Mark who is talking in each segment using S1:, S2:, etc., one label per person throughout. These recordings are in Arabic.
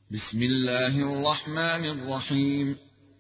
S1: بسم الله الرحمن الرحيم.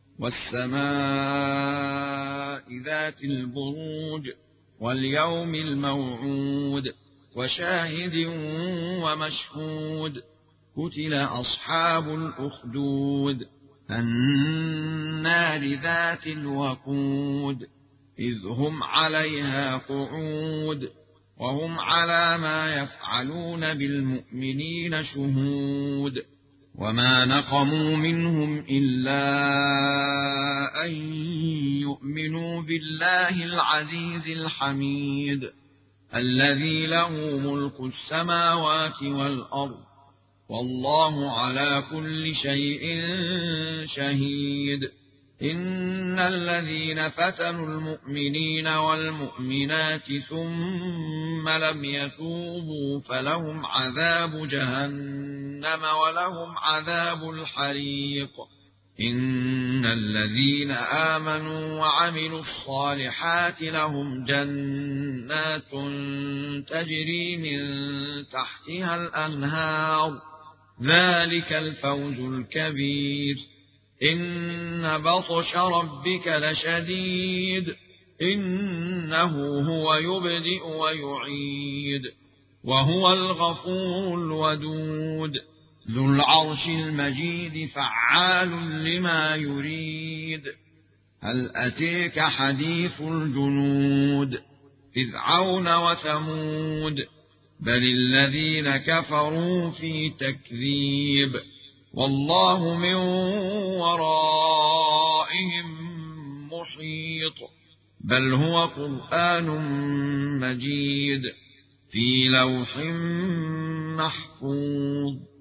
S1: والسماء ذات البروج واليوم الموعود وشاهد ومشهود. قتل أصحاب الأخدود النار ذات الوقود إذ هم عليها قعود وهم على ما يفعلون بالمؤمنين شهود. وما نقموا منهم إلا أن يؤمنوا بالله العزيز الحميد الذي له ملك السماوات والأرض والله على كل شيء شهيد. إن الذين فتنوا المؤمنين والمؤمنات ثم لم يتوبوا فلهم عذاب جهنم ولهم عذاب الحريق. إن الذين آمنوا وعملوا الصالحات لهم جنات تجري من تحتها الأنهار ذلك الفوز الكبير. إن بطش ربك لشديد إنه هو يبدئ ويعيد وهو الغفور الودود ذو العرش المجيد فعال لما يريد. هل أتيك حديث الجنود فرعون وثمود بل الذين كفروا في تكذيب والله من ورائهم محيط. بل هو قرآن مجيد في لوح محفوظ.